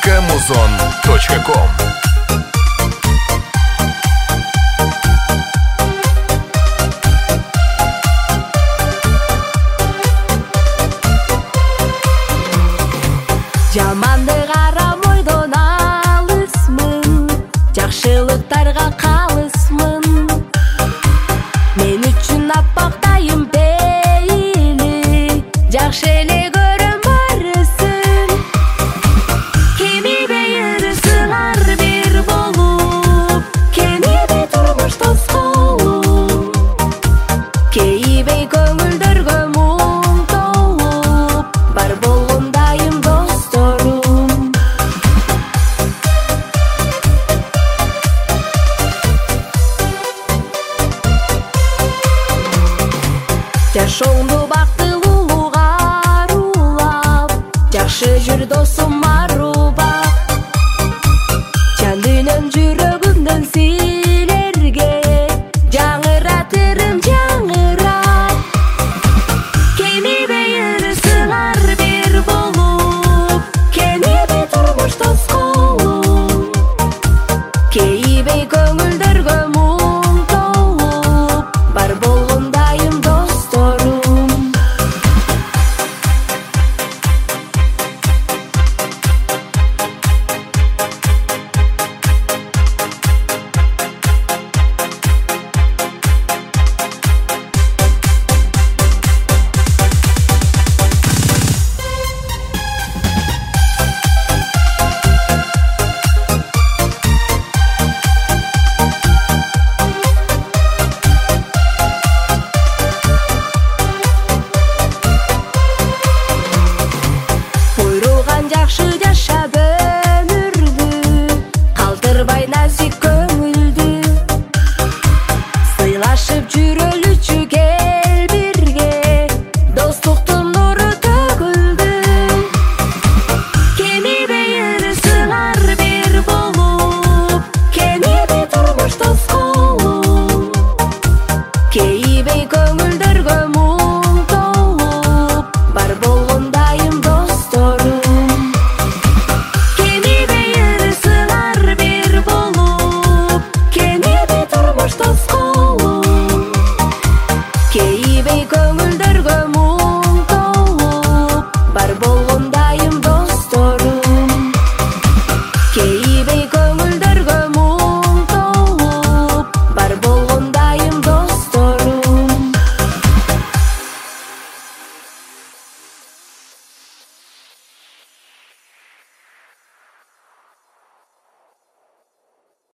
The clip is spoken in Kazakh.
muzon.com. Жаманды қарам ойдан алысмын, жақшылықтарға қалысмын. Мен үшін аппақтайым пейілі, жақшы еле көрім барысын. Кемебе ерісіңар бір болып, кемебе тұрмыш дос қолып. Кейбе көңілдерге мұң толып, бар болғандайым досторым. Жашоңды бақтылылық арулап, жақшы жүр дос